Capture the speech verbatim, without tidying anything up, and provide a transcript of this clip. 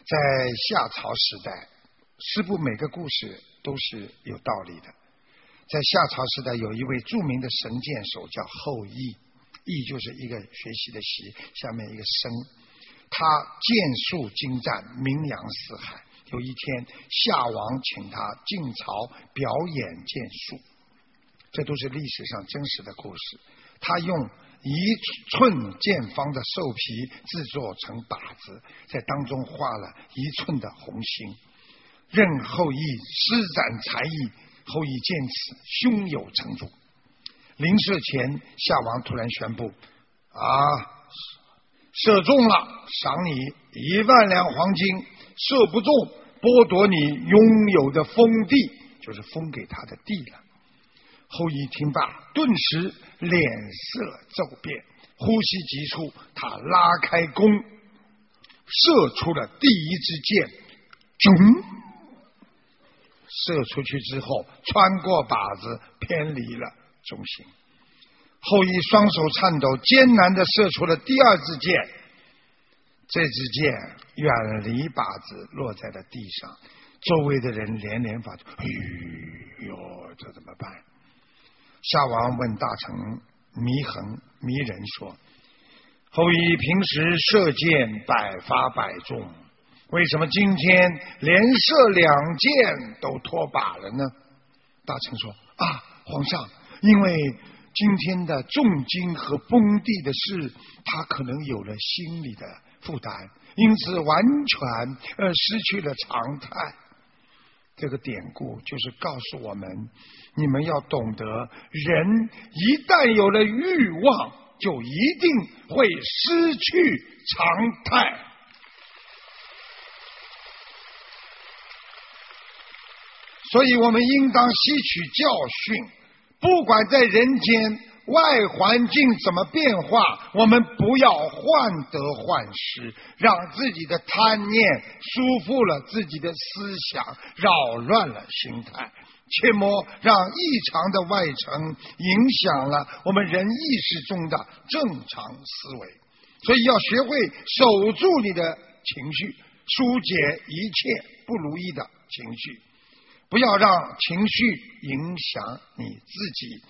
在夏朝时代，师父每个故事都是有道理的。在夏朝时代，有一位著名的神箭手叫后羿，羿就是一个学习的习，下面一个生。他剑术精湛，名扬四海。有一天，夏王请他进朝表演剑术，这都是历史上真实的故事。他用一寸见方的兽皮制作成靶子，在当中画了一寸的红心，任后羿施展才艺。后羿见此胸有成竹。临射前，夏王突然宣布：啊，射中了，赏你一万两黄金；射不中，剥夺你拥有的封地，就是封给他的地了。后羿听罢，顿时脸色骤变，呼吸急促，他拉开弓，射出了第一支箭，囧！射出去之后，穿过靶子，偏离了中心。后羿双手颤抖，艰难地射出了第二支箭。这支箭远离靶子，落在了地上。周围的人连连发出：“哎呦，这怎么办？”夏王问大臣祢衡，祢人说：“后羿平时射箭百发百中。为什么今天连射两箭都脱靶了呢？”大臣说：“啊，皇上，因为今天的重金和封地的事，他可能有了心理的负担，因此完全呃失去了常态。”这个典故就是告诉我们，你们要懂得，人一旦有了欲望，就一定会失去常态。所以我们应当吸取教训，不管在人间外环境怎么变化，我们不要患得患失，让自己的贪念束缚了自己的思想，扰乱了心态，切莫让异常的外层影响了我们人意识中的正常思维。所以要学会守住你的情绪，疏解一切不如意的情绪，不要让情绪影响你自己。